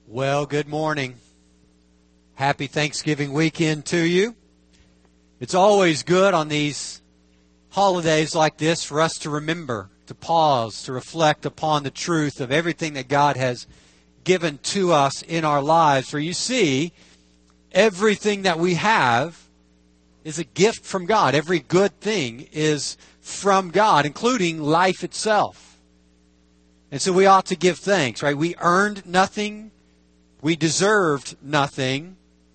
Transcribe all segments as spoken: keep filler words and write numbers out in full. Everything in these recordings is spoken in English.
Well, good morning. Happy Thanksgiving weekend to you. It's always good on these holidays like this for us to remember, to pause, to reflect upon the truth of everything that God has given to us in our lives. For you see, everything that we have is a gift from God. Every good thing is from God, including life itself. And so we ought to give thanks, right? We earned nothing. We deserved nothing.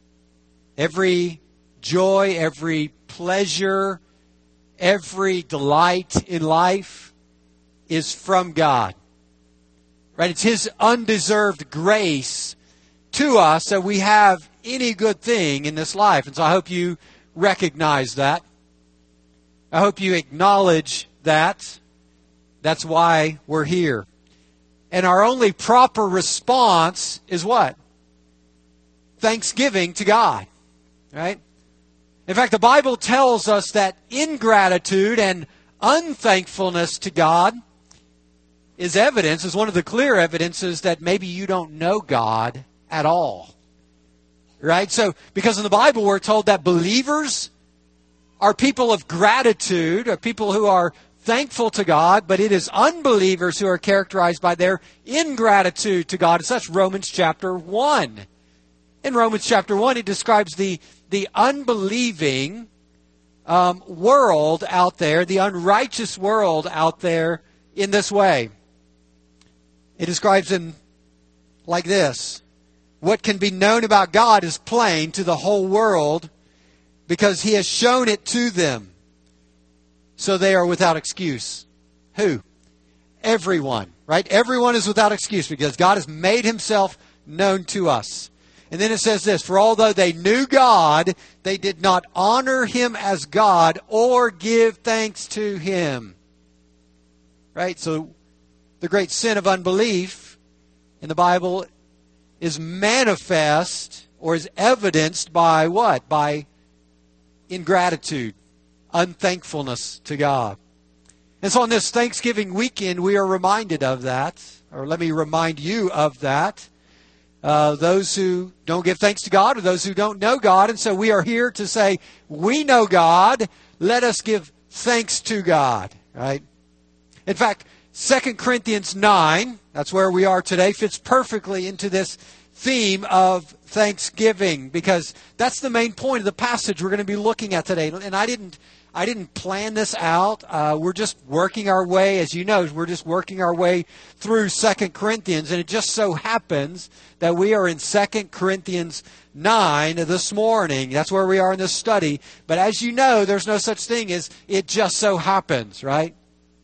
Every joy, every pleasure, every delight in life is from God. Right? It's His undeserved grace to us that we have any good thing in this life. And so I hope you recognize that. I hope you acknowledge that. That's why we're here. And our only proper response is what? Thanksgiving to God. Right? In fact, the Bible tells us that ingratitude and unthankfulness to God is evidence, is one of the clear evidences that maybe you don't know God at all. Right? So, because in the Bible we're told that believers are people of gratitude, are people who are thankful to God, but it is unbelievers who are characterized by their ingratitude to God. And so that's Romans chapter one. In Romans chapter one, it describes the, the unbelieving um, world out there, the unrighteous world out there in this way. It describes them like this. What can be known about God is plain to the whole world because He has shown it to them. So they are without excuse. Who? Everyone, right? Everyone is without excuse because God has made Himself known to us. And then it says this, for although they knew God, they did not honor Him as God or give thanks to Him. Right? So the great sin of unbelief in the Bible is manifest or is evidenced by what? By ingratitude. Unthankfulness to God. And so on this Thanksgiving weekend, we are reminded of that. Or let me remind you of that. Uh, those who don't give thanks to God or those who don't know God. And so we are here to say, we know God. Let us give thanks to God. Right? In fact, Second Corinthians nine, that's where we are today, fits perfectly into this theme of thanksgiving. Because that's the main point of the passage we're going to be looking at today. And I didn't I didn't plan this out. Uh, we're just working our way, as you know, we're just working our way through Second Corinthians. And it just so happens that we are in Second Corinthians nine this morning. That's where we are in this study. But as you know, there's no such thing as it just so happens, right?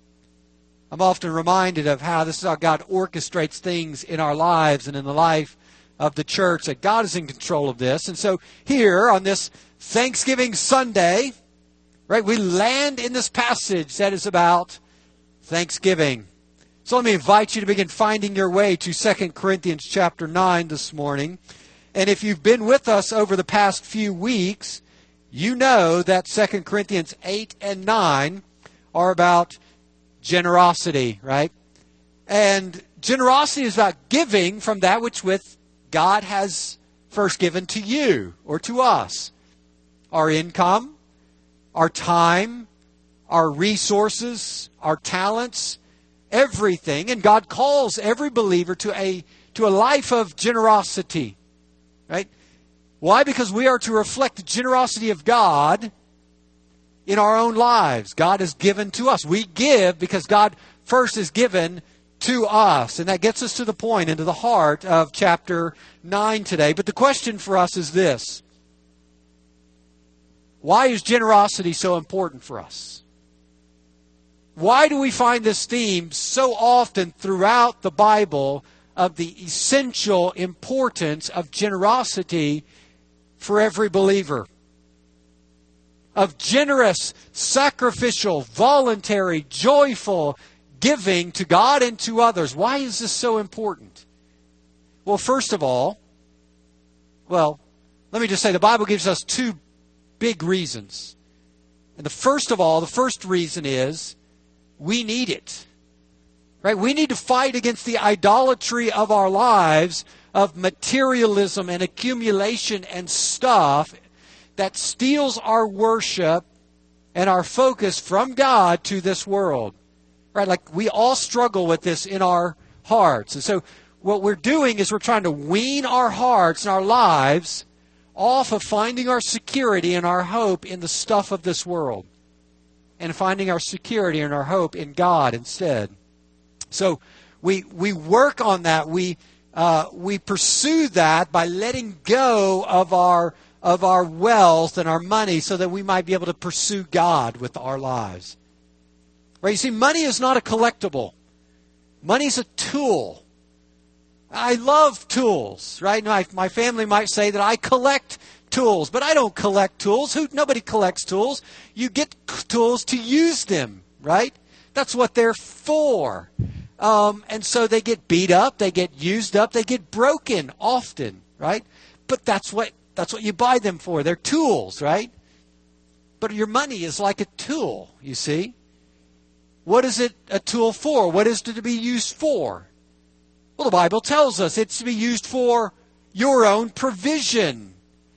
I'm often reminded of how this is how God orchestrates things in our lives and in the life of the church, that God is in control of this. And so here on this Thanksgiving Sunday, right, we land in this passage that is about thanksgiving. So let me invite you to begin finding your way to Second Corinthians chapter nine this morning. And if you've been with us over the past few weeks, you know that Second Corinthians eight and nine are about generosity, right? And generosity is about giving from that which with God has first given to you or to us. Our income, our time, our resources, our talents, everything. And God calls every believer to a to a life of generosity. Right? Why? Because we are to reflect the generosity of God in our own lives. God has given to us. We give because God first has given to us. And that gets us to the point, into the heart of chapter nine today. But the question for us is this. Why is generosity so important for us? Why do we find this theme so often throughout the Bible of the essential importance of generosity for every believer? Of generous, sacrificial, voluntary, joyful giving to God and to others. Why is this so important? Well, first of all, well, let me just say the Bible gives us two big reasons. And the first of all, the first reason is we need it. Right? We need to fight against the idolatry of our lives of materialism and accumulation and stuff that steals our worship and our focus from God to this world. Right? Like we all struggle with this in our hearts. And so what we're doing is we're trying to wean our hearts and our lives off of finding our security and our hope in the stuff of this world, and finding our security and our hope in God instead. So we we work on that. We uh, we pursue that by letting go of our of our wealth and our money, so that we might be able to pursue God with our lives. Right? You see, money is not a collectible. Money is a tool. I love tools, right? My, my family might say that I collect tools, but I don't collect tools. Who? Nobody collects tools. You get tools to use them, right? That's what they're for. Um, and so they get beat up, they get used up, they get broken often, right? But that's what that's what you buy them for. They're tools, right? But your money is like a tool, you see. What is it a tool for? What is it to be used for? Well, the Bible tells us it's to be used for your own provision,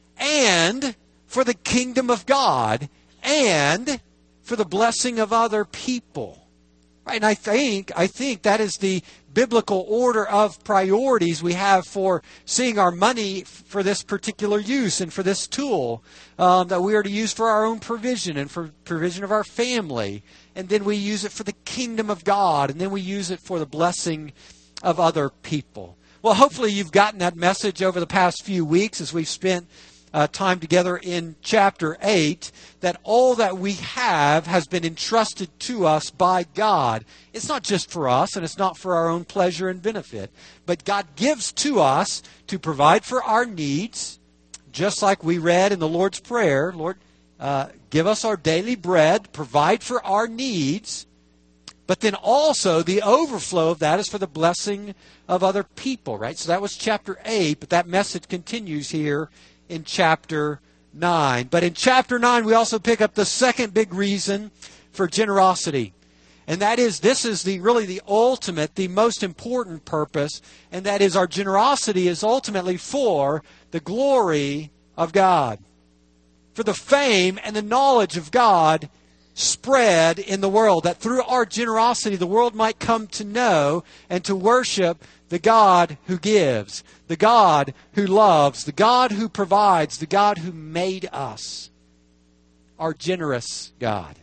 and for the kingdom of God, and for the blessing of other people. Right? And I think I think that is the biblical order of priorities we have for seeing our money for this particular use and for this tool um, that we are to use for our own provision and for provision of our family. And then we use it for the kingdom of God, and then we use it for the blessing of other people. Well, hopefully you've gotten that message over the past few weeks as we've spent uh, time together in chapter eight, that all that we have has been entrusted to us by God. It's not just for us, and it's not for our own pleasure and benefit, but God gives to us to provide for our needs, just like we read in the Lord's Prayer. Lord, uh, give us our daily bread, provide for our needs. But then also the overflow of that is for the blessing of other people, right? So that was chapter eight, but that message continues here in chapter nine. But in chapter nine, we also pick up the second big reason for generosity. And that is, this is the really the ultimate, the most important purpose, and that is our generosity is ultimately for the glory of God, for the fame and the knowledge of God spread in the world, that through our generosity the world might come to know and to worship the God who gives, the God who loves, the God who provides, the God who made us, our generous God.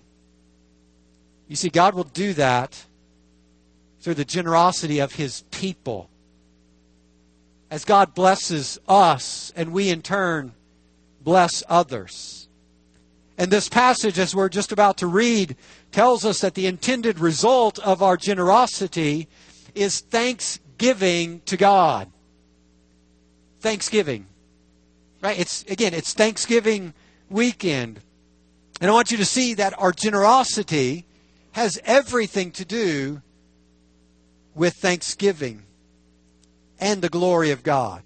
You see, God will do that through the generosity of His people. As God blesses us, and we in turn bless others. And this passage, as we're just about to read, tells us that the intended result of our generosity is thanksgiving to God. Thanksgiving. Right? It's again, it's Thanksgiving weekend. And I want you to see that our generosity has everything to do with thanksgiving and the glory of God.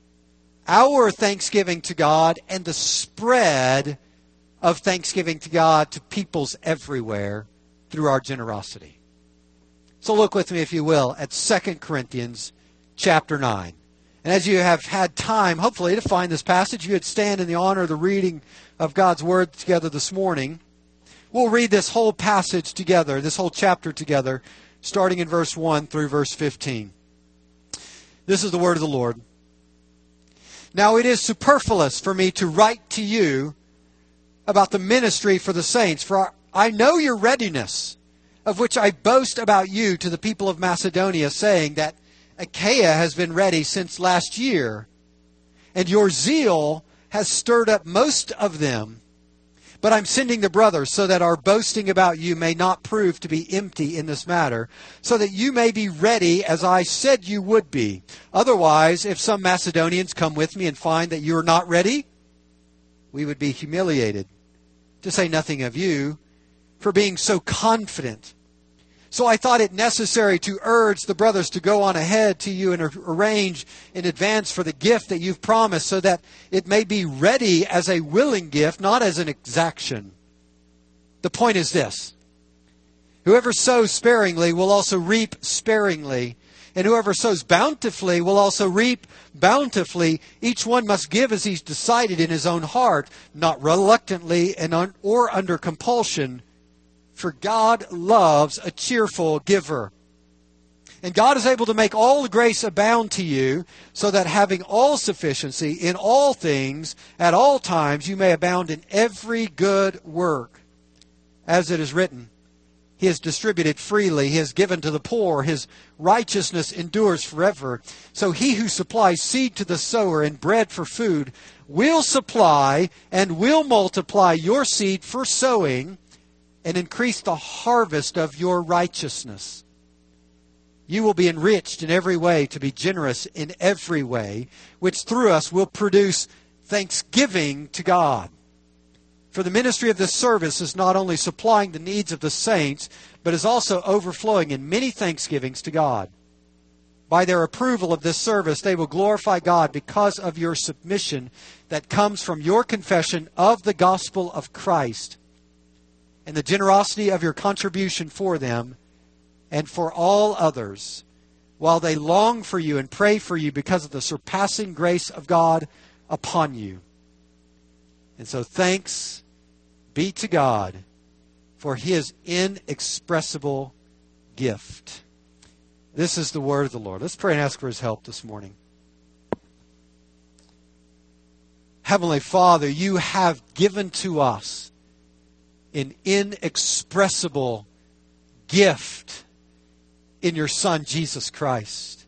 Our thanksgiving to God and the spread of thanksgiving to God to peoples everywhere through our generosity. So look with me, if you will, at Second Corinthians chapter nine. And as you have had time, hopefully, to find this passage, you would stand in the honor of the reading of God's Word together this morning. We'll read this whole passage together, this whole chapter together, starting in verse one through verse fifteen. This is the word of the Lord. Now it is superfluous for me to write to you about the ministry for the saints, for I know your readiness, of which I boast about you to the people of Macedonia, saying that Achaia has been ready since last year, and your zeal has stirred up most of them. But I'm sending the brothers so that our boasting about you may not prove to be empty in this matter, so that you may be ready as I said you would be. Otherwise, if some Macedonians come with me and find that you are not ready, we would be humiliated, to say nothing of you, for being so confident. So I thought it necessary to urge the brothers to go on ahead to you and arrange in advance for the gift that you've promised, so that it may be ready as a willing gift, not as an exaction. The point is this: whoever sows sparingly will also reap sparingly, And whoever sows bountifully will also reap bountifully. Each one must give as he's decided in his own heart, not reluctantly and un- or under compulsion, for God loves a cheerful giver. And God is able to make all grace abound to you, so that having all sufficiency in all things at all times, you may abound in every good work. As it is written, He has distributed freely, He has given to the poor, His righteousness endures forever. So He who supplies seed to the sower and bread for food will supply and will multiply your seed for sowing and increase the harvest of your righteousness. You will be enriched in every way to be generous in every way, which through us will produce thanksgiving to God. For the ministry of this service is not only supplying the needs of the saints, but is also overflowing in many thanksgivings to God. By their approval of this service, they will glorify God because of your submission that comes from your confession of the gospel of Christ and the generosity of your contribution for them and for all others, while they long for you and pray for you because of the surpassing grace of God upon you. And so thanks be to God for His inexpressible gift. This is the word of the Lord. Let's pray and ask for His help this morning. Heavenly Father, You have given to us an inexpressible gift in Your Son, Jesus Christ.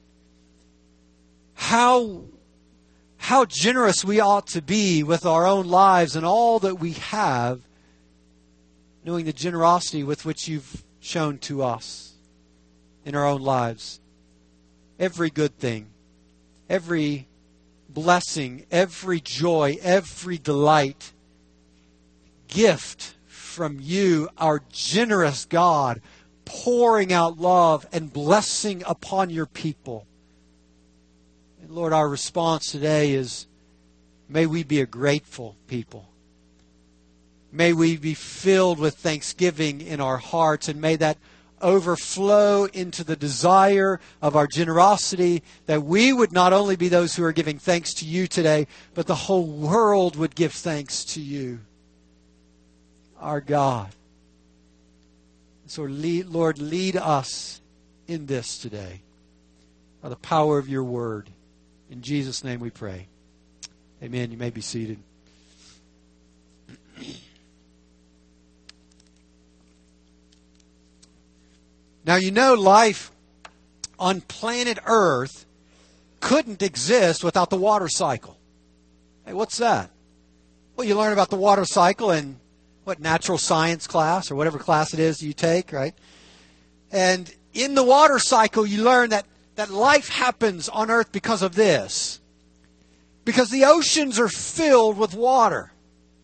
How, how generous we ought to be with our own lives and all that we have, knowing the generosity with which You've shown to us in our own lives. Every good thing, every blessing, every joy, every delight, gift from You, our generous God, pouring out love and blessing upon Your people. And Lord, our response today is, may we be a grateful people. May we be filled with thanksgiving in our hearts, and may that overflow into the desire of our generosity, that we would not only be those who are giving thanks to You today, but the whole world would give thanks to You, our God. So, lead, Lord, lead us in this today by the power of Your word. In Jesus' name we pray. Amen. You may be seated. Now, you know, life on planet Earth couldn't exist without the water cycle. Hey, what's that? Well, you learn about the water cycle in what, natural science class or whatever class it is you take, right? And in the water cycle, you learn that, that life happens on Earth because of this. Because the oceans are filled with water.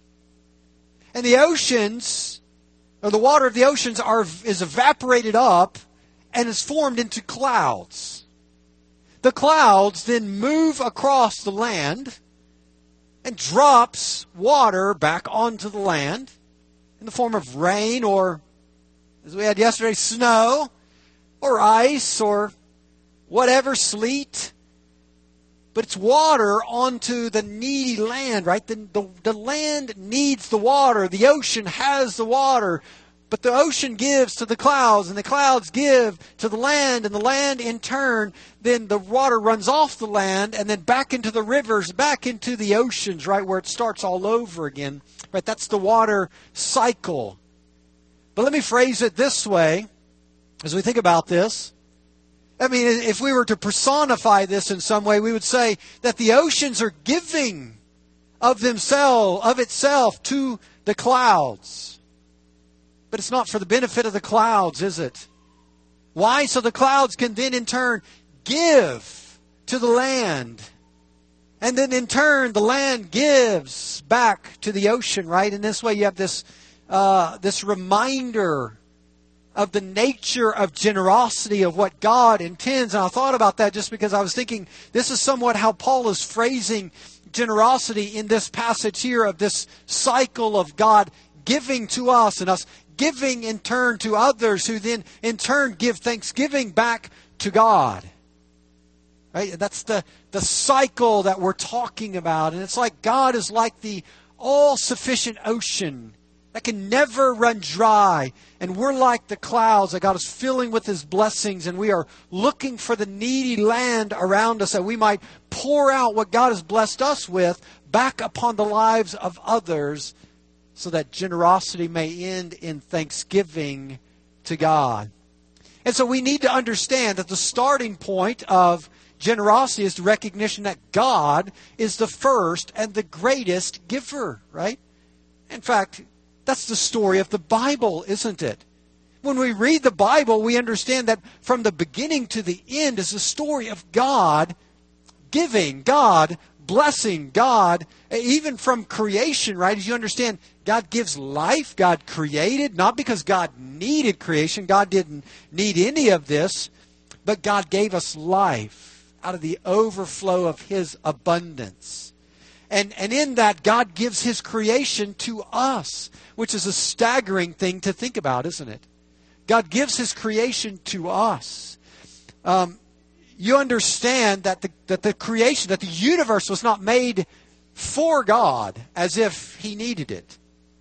And the oceans, or the water of the oceans are is evaporated up and is formed into clouds. The clouds then move across the land and drops water back onto the land in the form of rain, or, as we had yesterday, snow, or ice, or whatever, sleet. But it's water onto the needy land, right? The, the, the land needs the water. The ocean has the water. But the ocean gives to the clouds, and the clouds give to the land, and the land in turn, then the water runs off the land and then back into the rivers, back into the oceans, right, where it starts all over again. Right, that's the water cycle. But let me phrase it this way as we think about this. I mean, if we were to personify this in some way, we would say that the oceans are giving of themselves, of itself to the clouds. But it's not for the benefit of the clouds, is it? Why? So the clouds can then in turn give to the land. And then in turn, the land gives back to the ocean, right? In this way, you have this, uh, this reminder of the nature of generosity, of what God intends. And I thought about that just because I was thinking this is somewhat how Paul is phrasing generosity in this passage here, of this cycle of God giving to us and us giving in turn to others, who then in turn give thanksgiving back to God. Right? That's the, the cycle that we're talking about. And it's like God is like the all-sufficient ocean that can never run dry. And we're like the clouds that God is filling with His blessings. And we are looking for the needy land around us that we might pour out what God has blessed us with back upon the lives of others, so that generosity may end in thanksgiving to God. And so we need to understand that the starting point of generosity is the recognition that God is the first and the greatest giver, right? In fact, that's the story of the Bible, isn't it? When we read the Bible, we understand that from the beginning to the end is the story of God giving, God blessing, God, even from creation, right? As you understand, God gives life, God created, not because God needed creation, God didn't need any of this, but God gave us life out of the overflow of His abundance. And, and in that, God gives His creation to us, which is a staggering thing to think about, isn't it? God gives His creation to us. Um, you understand that the, that the creation, that the universe was not made for God as if He needed it.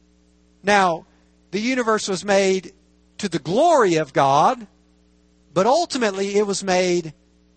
Now, the universe was made to the glory of God, but ultimately it was made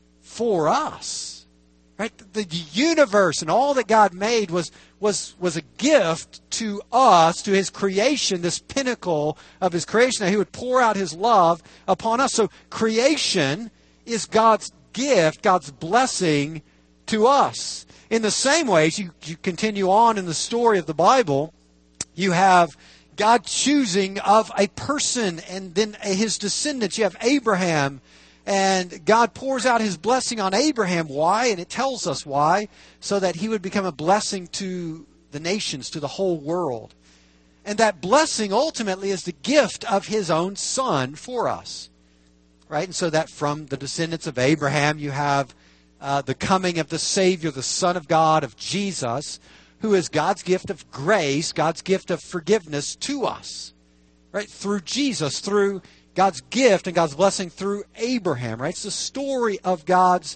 for us. Right? The universe and all that God made was, was, was a gift to us, to His creation, this pinnacle of His creation, that He would pour out His love upon us. So creation is God's gift, God's blessing to us. In the same way, as you, you continue on in the story of the Bible, you have God choosing of a person and then His descendants. You have Abraham, and God pours out His blessing on Abraham. Why? And it tells us why. So that he would become a blessing to the nations, to the whole world. And that blessing ultimately is the gift of His own Son for us. Right? And so that from the descendants of Abraham, you have uh, the coming of the Savior, the Son of God, of Jesus, who is God's gift of grace, God's gift of forgiveness to us. Right? Through Jesus, through God's gift and God's blessing through Abraham, right? It's the story of God's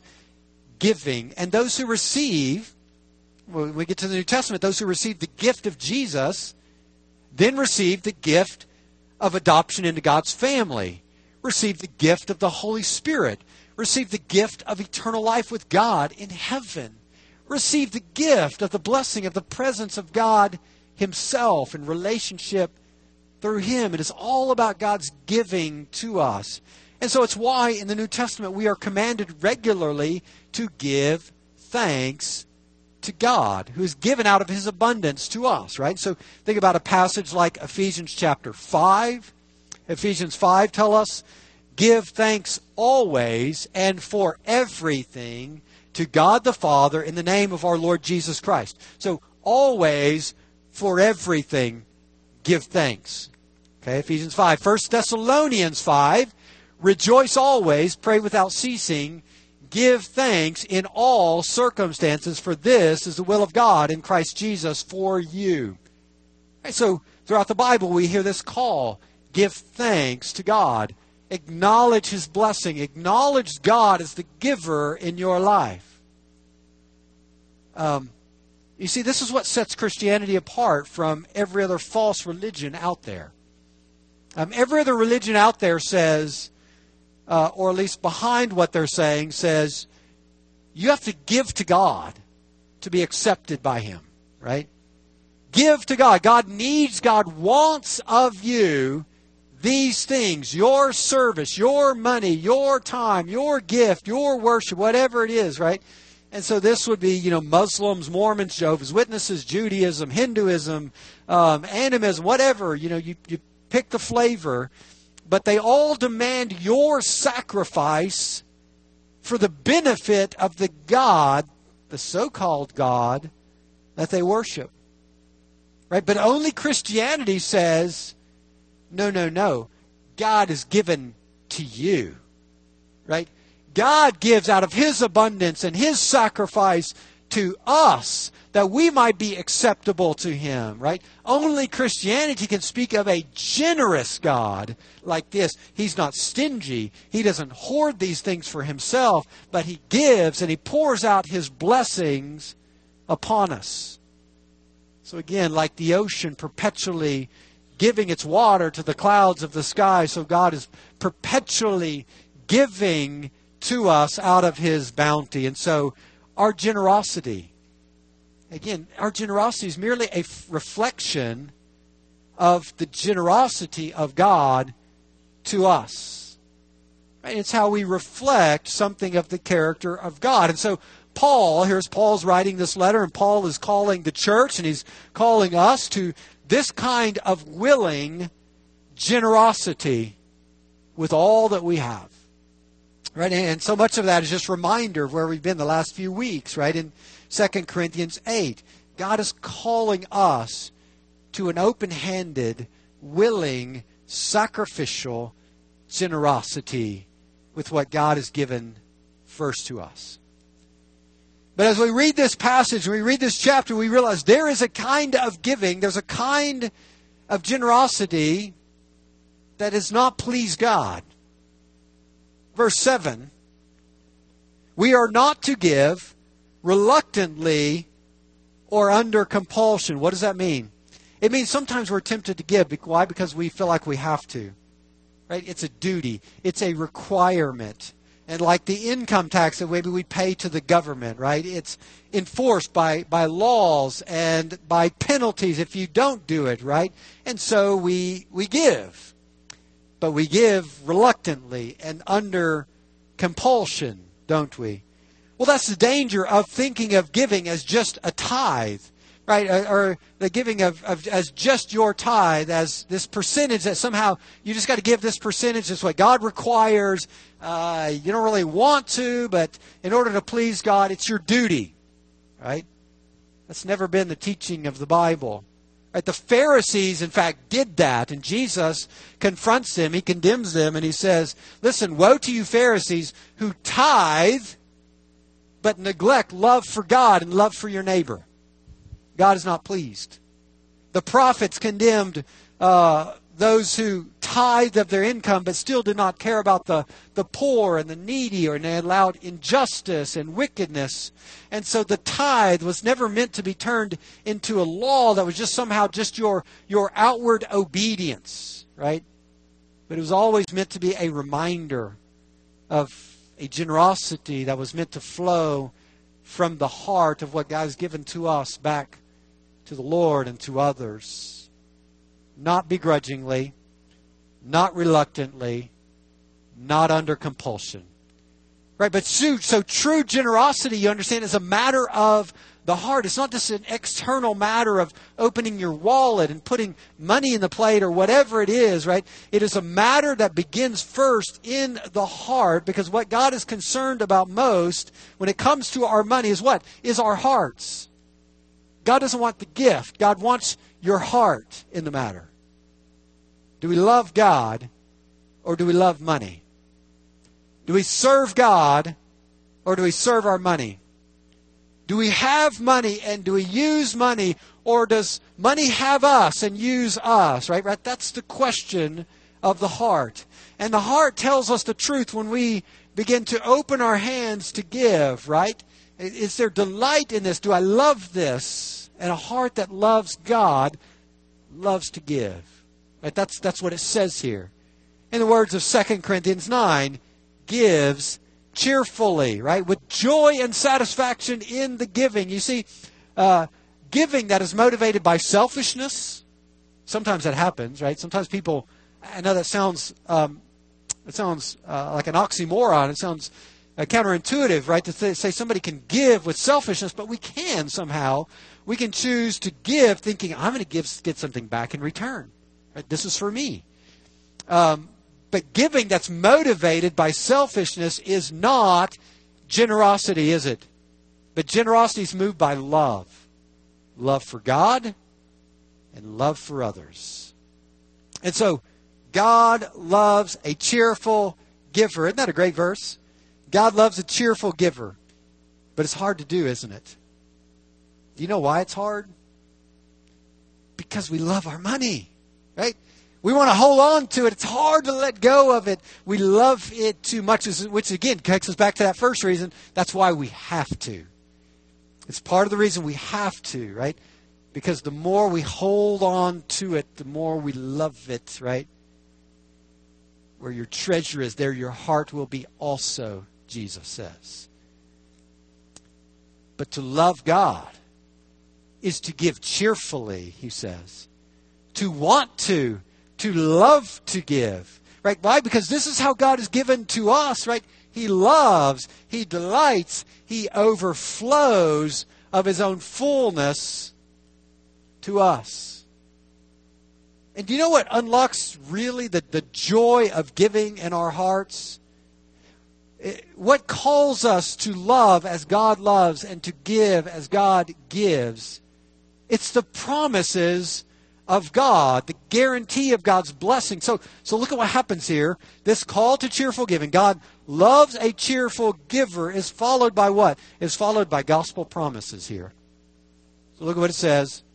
giving. And those who receive, when we get to the New Testament, those who receive the gift of Jesus, then receive the gift of adoption into God's family, receive the gift of the Holy Spirit, receive the gift of eternal life with God in heaven, receive the gift of the blessing of the presence of God Himself in relationship through Him. It is all about God's giving to us. And so it's why in the New Testament we are commanded regularly to give thanks to God, who is given out of His abundance to us, right? So think about a passage like Ephesians chapter five. Ephesians five tell us, give thanks always and for everything to God the Father in the name of our Lord Jesus Christ. So always, for everything, give thanks. Okay, Ephesians five. First Thessalonians five. Rejoice always, pray without ceasing, give thanks in all circumstances, for this is the will of God in Christ Jesus for you. Okay, so throughout the Bible we hear this call. Give thanks to God. Acknowledge His blessing. Acknowledge God as the giver in your life. Um, you see, this is what sets Christianity apart from every other false religion out there. Um, every other religion out there says, uh, or at least behind what they're saying, says, you have to give to God to be accepted by Him, right? Give to God. God needs, God wants of you these things, your service, your money, your time, your gift, your worship, whatever it is, right? And so this would be, you know, Muslims, Mormons, Jehovah's Witnesses, Judaism, Hinduism, um, animism, whatever, you know, you, you pick the flavor, but they all demand your sacrifice for the benefit of the God, the so-called God, that they worship. Right? But only Christianity says, no, no, no. God is given to you. Right? God gives out of His abundance and His sacrifice to us that we might be acceptable to Him, right? Only Christianity can speak of a generous God like this. He's not stingy. He doesn't hoard these things for Himself, but He gives and He pours out His blessings upon us. So again, like the ocean perpetually giving its water to the clouds of the sky, so God is perpetually giving to us out of His bounty. And so our generosity, again, our generosity is merely a f- reflection of the generosity of God to us. Right? It's how we reflect something of the character of God. And so Paul, here's Paul's writing this letter, and Paul is calling the church, and he's calling us to this kind of willing generosity with all that we have. Right? And so much of that is just a reminder of where we've been the last few weeks, right? In Second Corinthians eight, God is calling us to an open-handed, willing, sacrificial generosity with what God has given first to us. But as we read this passage, we read this chapter, we realize there is a kind of giving, there's a kind of generosity that does not please God. Verse seven, we are not to give reluctantly or under compulsion. What does that mean? It means sometimes we're tempted to give. Why? Because we feel like we have to. Right? It's a duty. It's a requirement. And like the income tax that maybe we pay to the government, right? It's enforced by, by laws and by penalties if you don't do it, right? And so we we give. But we give reluctantly and under compulsion, don't we? Well, that's the danger of thinking of giving as just a tithe, right? Or the giving of, of as just your tithe, as this percentage that somehow you just got to give this percentage. It's what God requires. Uh, you don't really want to, but in order to please God, it's your duty, right? That's never been the teaching of the Bible. Right? The Pharisees, in fact, did that, and Jesus confronts them. He condemns them, and He says, listen, woe to you Pharisees who tithe but neglect love for God and love for your neighbor. God is not pleased. The prophets condemned uh, those who tithed of their income but still did not care about the, the poor and the needy, or they allowed injustice and wickedness. And so the tithe was never meant to be turned into a law that was just somehow just your, your outward obedience, right? But it was always meant to be a reminder of a generosity that was meant to flow from the heart of what God has given to us back to the Lord and to others. Not begrudgingly, not reluctantly, not under compulsion. Right? But so, so true generosity, you understand, is a matter of the heart. It's not just an external matter of opening your wallet and putting money in the plate or whatever it is, right? It is a matter that begins first in the heart, because what God is concerned about most when it comes to our money is what? Is our hearts. God doesn't want the gift. God wants your heart in the matter. Do we love God or do we love money? Do we serve God or do we serve our money? Do we have money and do we use money, or does money have us and use us? Right? Right? That's the question of the heart. And the heart tells us the truth when we begin to open our hands to give, right? Is there delight in this? Do I love this? And a heart that loves God loves to give. Right? That's, that's what it says here. In the words of Second Corinthians nine, gives cheerfully, right? With joy and satisfaction in the giving. You see, uh, giving that is motivated by selfishness, sometimes that happens, right? Sometimes people, I know that sounds, um, it sounds uh, like an oxymoron. It sounds uh, counterintuitive, right? To th- say somebody can give with selfishness, but we can somehow. We can choose to give thinking, I'm going to give get something back in return. Right? This is for me. Um, But giving that's motivated by selfishness is not generosity, is it? But generosity is moved by love. Love for God and love for others. And so, God loves a cheerful giver. Isn't that a great verse? God loves a cheerful giver. But it's hard to do, isn't it? Do you know why it's hard? Because we love our money, right? We want to hold on to it. It's hard to let go of it. We love it too much, which again takes us back to that first reason. That's why we have to. It's part of the reason we have to, right? Because the more we hold on to it, the more we love it, right? Where your treasure is, there your heart will be also, Jesus says. But to love God is to give cheerfully, he says. To want to, to love to give. Right? Why? Because this is how God is given to us, right? He loves, he delights, he overflows of his own fullness to us. And do you know what unlocks really the, the joy of giving in our hearts? It, what calls us to love as God loves and to give as God gives? It's the promises of God, the guarantee of God's blessing. So, so look at what happens here. This call to cheerful giving. God loves a cheerful giver is followed by what? Is followed by gospel promises here. So look at what it says.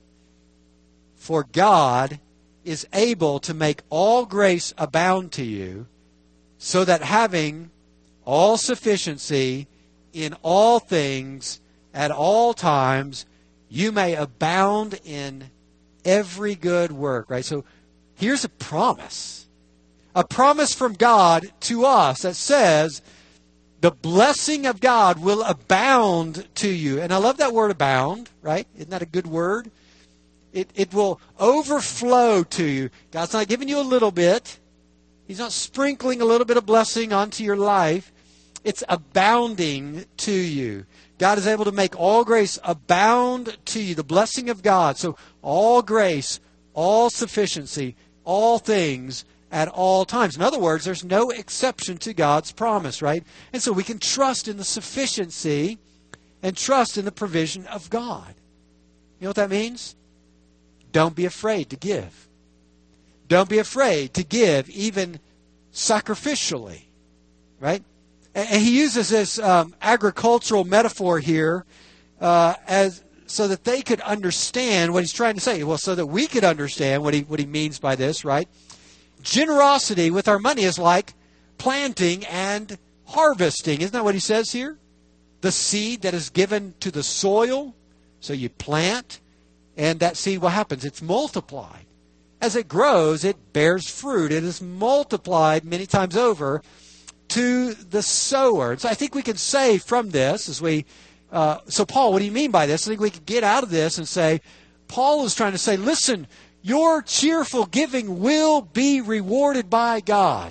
For God is able to make all grace abound to you, so that having all sufficiency in all things at all times, you may abound in every good work, right? So here's a promise. A promise from God to us that says the blessing of God will abound to you. And I love that word abound, right? Isn't that a good word? It, it will overflow to you. God's not giving you a little bit. He's not sprinkling a little bit of blessing onto your life. It's abounding to you. God is able to make all grace abound to you, the blessing of God. So all grace, all sufficiency, all things at all times. In other words, there's no exception to God's promise, right? And so we can trust in the sufficiency and trust in the provision of God. You know what that means? Don't be afraid to give. Don't be afraid to give even sacrificially, right? And he uses this um, agricultural metaphor here uh, as so that they could understand what he's trying to say. Well, so that we could understand what he what he means by this, right? Generosity with our money is like planting and harvesting. Isn't that what he says here? The seed that is given to the soil. So you plant, and that seed, what happens? It's multiplied. As it grows, it bears fruit. It is multiplied many times over to the sower. And so I think we can say from this, as we, uh, so Paul, what do you mean by this? I think we could get out of this and say, Paul is trying to say, listen, your cheerful giving will be rewarded by God.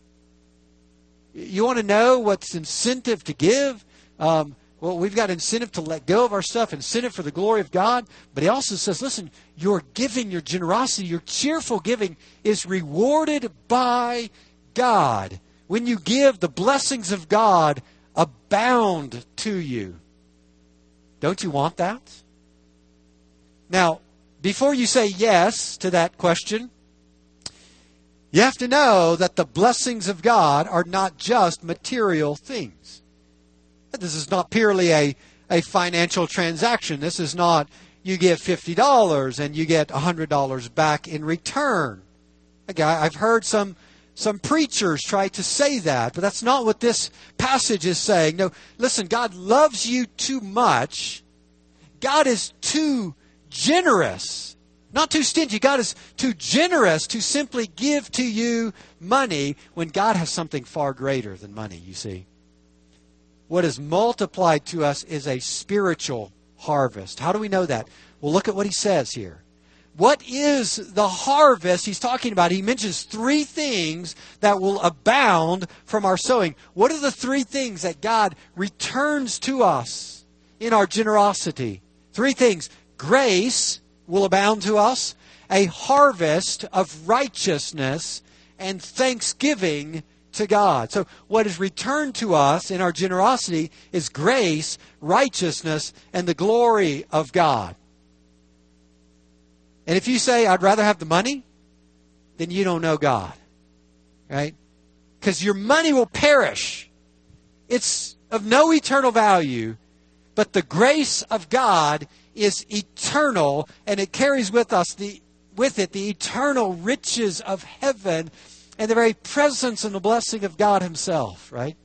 You want to know what's incentive to give? Um, well, we've got incentive to let go of our stuff, incentive for the glory of God. But he also says, listen, your giving, your generosity, your cheerful giving is rewarded by God. When you give, the blessings of God abound to you. Don't you want that? Now, before you say yes to that question, you have to know that the blessings of God are not just material things. This is not purely a, a financial transaction. This is not you give fifty dollars and you get one hundred dollars back in return. Okay, I've heard some Some preachers try to say that, but that's not what this passage is saying. No, listen, God loves you too much. God is too generous, not too stingy. God is too generous to simply give to you money when God has something far greater than money, you see. What is multiplied to us is a spiritual harvest. How do we know that? Well, look at what he says here. What is the harvest he's talking about? He mentions three things that will abound from our sowing. What are the three things that God returns to us in our generosity? Three things. Grace will abound to us, a harvest of righteousness, and thanksgiving to God. So what is returned to us in our generosity is grace, righteousness, and the glory of God. And if you say, I'd rather have the money, then you don't know God. Right? Because your money will perish. It's of no eternal value But the grace of God is eternal, and it carries with us the with it the eternal riches of heaven and the very presence and the blessing of God Himself, right?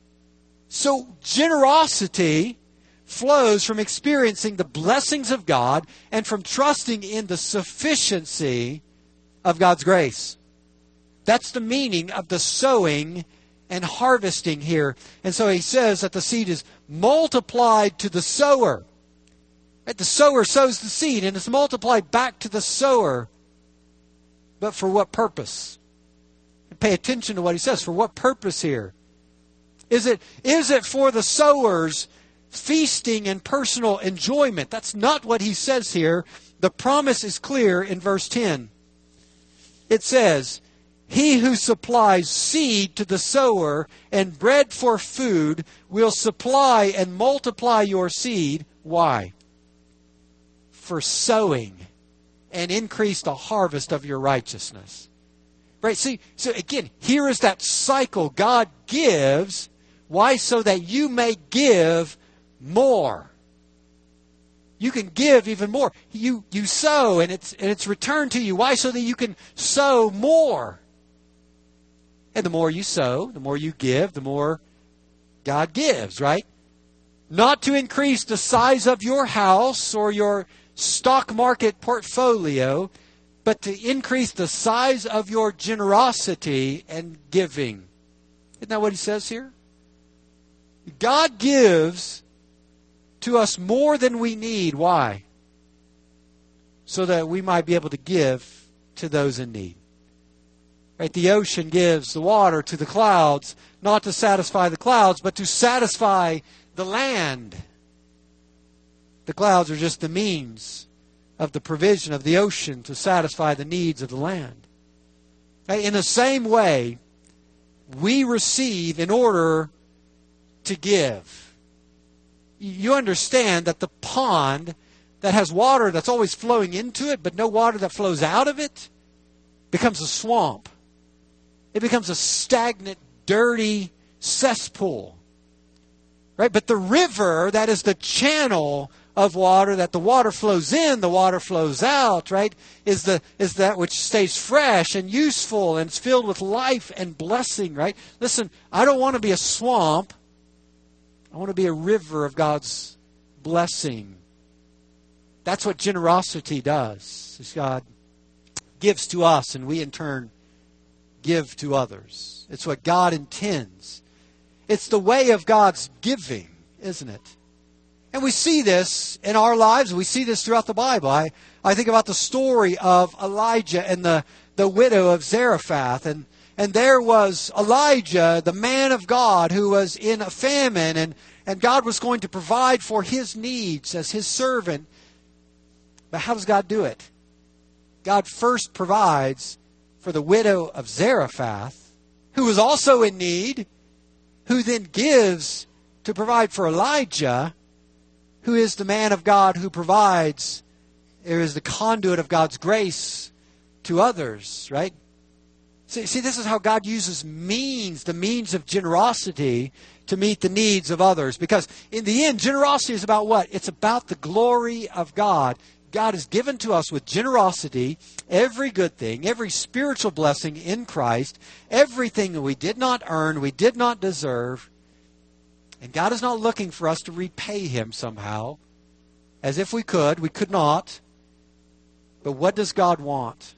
So generosity flows from experiencing the blessings of God and from trusting in the sufficiency of God's grace. That's the meaning of the sowing and harvesting here. And so he says that the seed is multiplied to the sower. Right? The sower sows the seed and it's multiplied back to the sower. But for what purpose? And pay attention to what he says. For what purpose here? Is it, is it for the sower's feasting and personal enjoyment? That's not what he says here. The promise is clear in verse ten. It says, "He who supplies seed to the sower and bread for food will supply and multiply your seed." Why? For sowing and increase the harvest of your righteousness. Right? See, so again, here is that cycle. God gives. Why? So that you may give more. You can give even more. You you sow and it's and it's returned to you. Why? So that you can sow more. And the more you sow, the more you give, the more God gives, right? Not to increase the size of your house or your stock market portfolio, but to increase the size of your generosity and giving. Isn't that what he says here? God gives to us more than we need. Why? So that we might be able to give to those in need. Right? The ocean gives the water to the clouds, not to satisfy the clouds, but to satisfy the land. The clouds are just the means of the provision of the ocean to satisfy the needs of the land. Right? In the same way, we receive in order to give. You understand that the pond that has water that's always flowing into it, but no water that flows out of it, becomes a swamp. It becomes a stagnant, dirty cesspool. Right? But the river, that is the channel of water, that the water flows in, the water flows out, right, is the is that which stays fresh and useful and it's filled with life and blessing, right? Listen, I don't want to be a swamp. I want to be a river of God's blessing. That's what generosity does. As God gives to us and we in turn give to others. It's what God intends. It's the way of God's giving, isn't it? And we see this in our lives. We see this throughout the Bible. I, I think about the story of Elijah and the, the widow of Zarephath. And, and there was Elijah, the man of God, who was in a famine. And, and God was going to provide for his needs as his servant. But how does God do it? God first provides for the widow of Zarephath, who was also in need, who then gives to provide for Elijah, who is the man of God who provides, or is the conduit of God's grace to others, right? See, see, this is how God uses means, the means of generosity, to meet the needs of others. Because in the end, generosity is about what? It's about the glory of God. God has given to us with generosity every good thing, every spiritual blessing in Christ, everything that we did not earn, we did not deserve. And God is not looking for us to repay Him somehow, as if we could. We could not. But what does God want?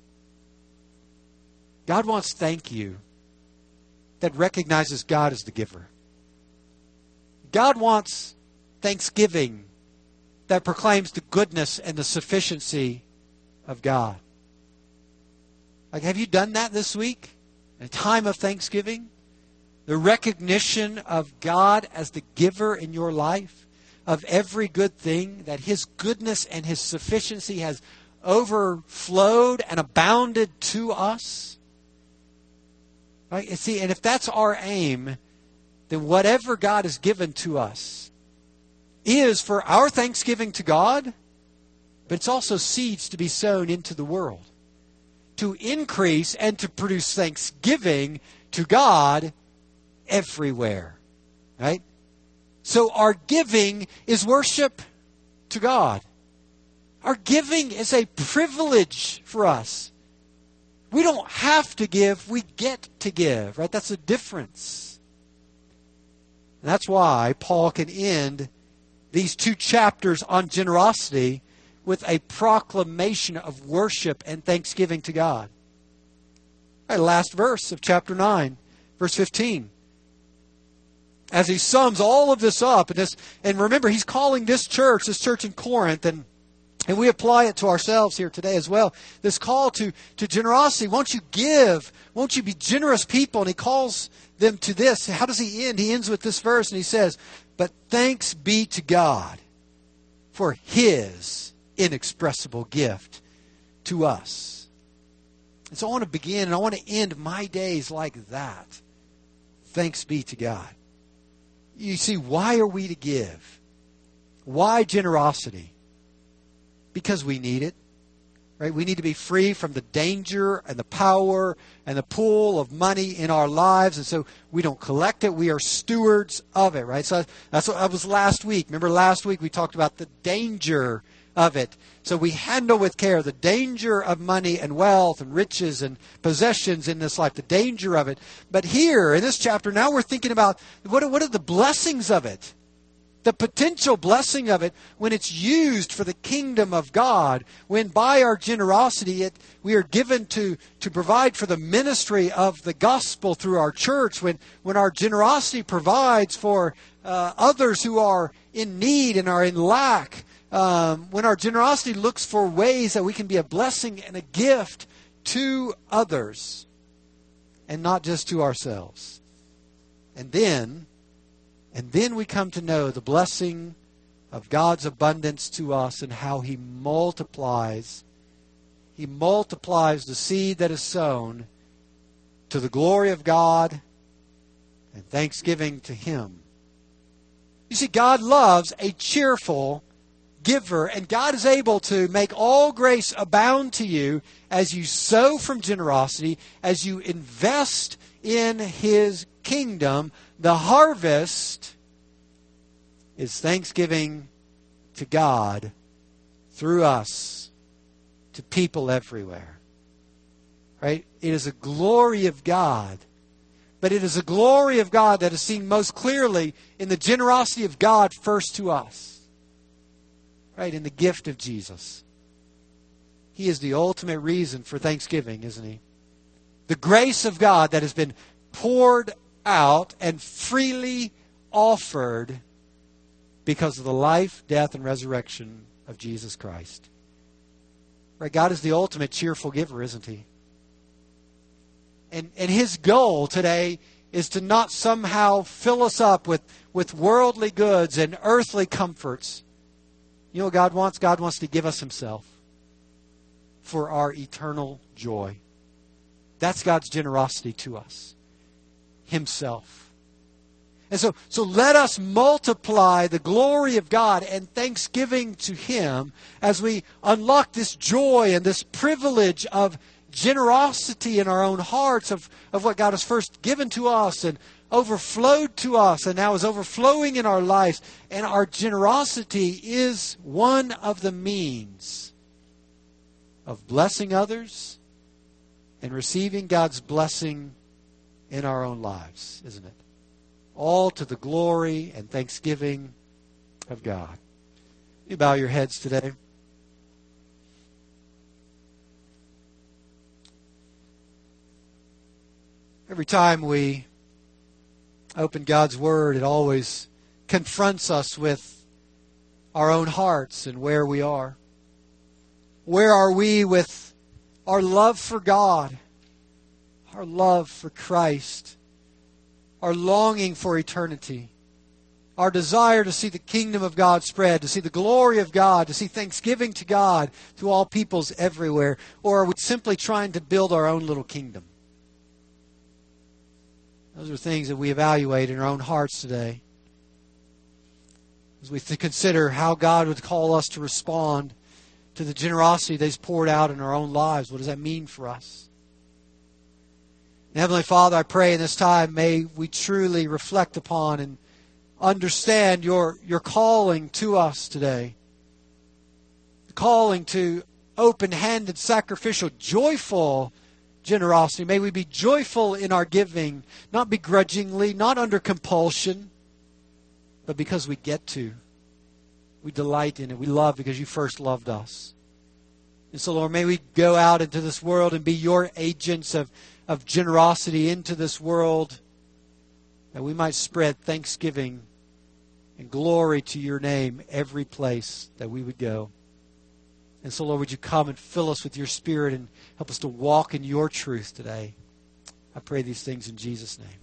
God wants thank you that recognizes God as the giver. God wants thanksgiving that proclaims the goodness and the sufficiency of God. Like, have you done that this week? A time of thanksgiving? The recognition of God as the giver in your life of every good thing, that His goodness and His sufficiency has overflowed and abounded to us. Right? And see, and if that's our aim, then whatever God has given to us is for our thanksgiving to God, but it's also seeds to be sown into the world, to increase and to produce thanksgiving to God everywhere. Right? So our giving is worship to God. Our giving is a privilege for us. We don't have to give, we get to give, right? That's a difference. And that's why Paul can end these two chapters on generosity with a proclamation of worship and thanksgiving to God. All right, last verse of chapter nine, verse fifteen. As he sums all of this up, and, this, and remember, he's calling this church, this church in Corinth, and, and we apply it to ourselves here today as well. This call to, to generosity. Won't you give? Won't you be generous people? And he calls them to this. How does he end? He ends with this verse, and he says, "But thanks be to God for His inexpressible gift to us." And so I want to begin, and I want to end my days like that. Thanks be to God. You see, why are we to give? Why generosity? Because we need it. Right? We need to be free from the danger and the power and the pull of money in our lives. And so we don't collect it. We are stewards of it. Right? So that's what that was last week. Remember last week we talked about the danger of it. So we handle with care the danger of money and wealth and riches and possessions in this life, the danger of it. But here in this chapter, now we're thinking about what are, what are the blessings of it? The potential blessing of it when it's used for the kingdom of God, when by our generosity it, we are given to, to provide for the ministry of the gospel through our church, when, when our generosity provides for uh, others who are in need and are in lack, um, when our generosity looks for ways that we can be a blessing and a gift to others and not just to ourselves. And then... And then we come to know the blessing of God's abundance to us and how He multiplies. He multiplies the seed that is sown to the glory of God and thanksgiving to Him. You see, God loves a cheerful giver, and God is able to make all grace abound to you as you sow from generosity, as you invest in His kingdom. The harvest is thanksgiving to God through us to people everywhere. Right? It is a glory of God. But it is a glory of God that is seen most clearly in the generosity of God first to us. Right? In the gift of Jesus. He is the ultimate reason for thanksgiving, isn't He? The grace of God that has been poured out and freely offered because of the life, death, and resurrection of Jesus Christ. Right? God is the ultimate cheerful giver, isn't He? And, and His goal today is to not somehow fill us up with, with worldly goods and earthly comforts. You know what God wants? God wants to give us Himself for our eternal joy. That's God's generosity to us. Himself. And so, so let us multiply the glory of God and thanksgiving to Him as we unlock this joy and this privilege of generosity in our own hearts of, of what God has first given to us and overflowed to us and now is overflowing in our lives. And our generosity is one of the means of blessing others and receiving God's blessing in our own lives, isn't it? All to the glory and thanksgiving of God. You bow your heads today. Every time we open God's Word, it always confronts us with our own hearts and where we are. Where are we with our love for God? Our love for Christ, our longing for eternity, our desire to see the kingdom of God spread, to see the glory of God, to see thanksgiving to God to all peoples everywhere? Or are we simply trying to build our own little kingdom? Those are things that we evaluate in our own hearts today as we consider how God would call us to respond to the generosity that He's poured out in our own lives. What does that mean for us? And Heavenly Father, I pray in this time, may we truly reflect upon and understand your, your calling to us today. Calling to open-handed, sacrificial, joyful generosity. May we be joyful in our giving, not begrudgingly, not under compulsion, but because we get to. We delight in it. We love because you first loved us. And so, Lord, may we go out into this world and be your agents of, of generosity into this world, that we might spread thanksgiving and glory to your name every place that we would go. And so, Lord, would you come and fill us with your Spirit and help us to walk in your truth today. I pray these things in Jesus' name.